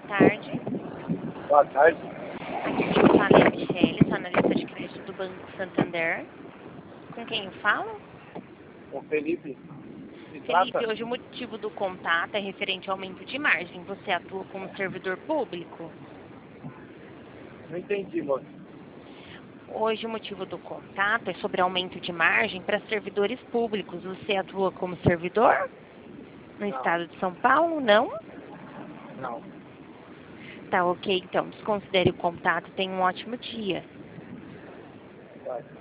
boa tarde. Boa tarde. Aqui quem fala é a Michele, sou analista de crédito do Banco Santander. Com quem eu falo? O Felipe. Felipe, hoje o motivo do contato é referente ao aumento de margem. Você atua como servidor público? Não entendi, moço. Hoje o motivo do contato é sobre aumento de margem para servidores públicos. Você atua como servidor? No estado de São Paulo, não? Não. Tá ok, então desconsidere o contato e tenha um ótimo dia. Vai.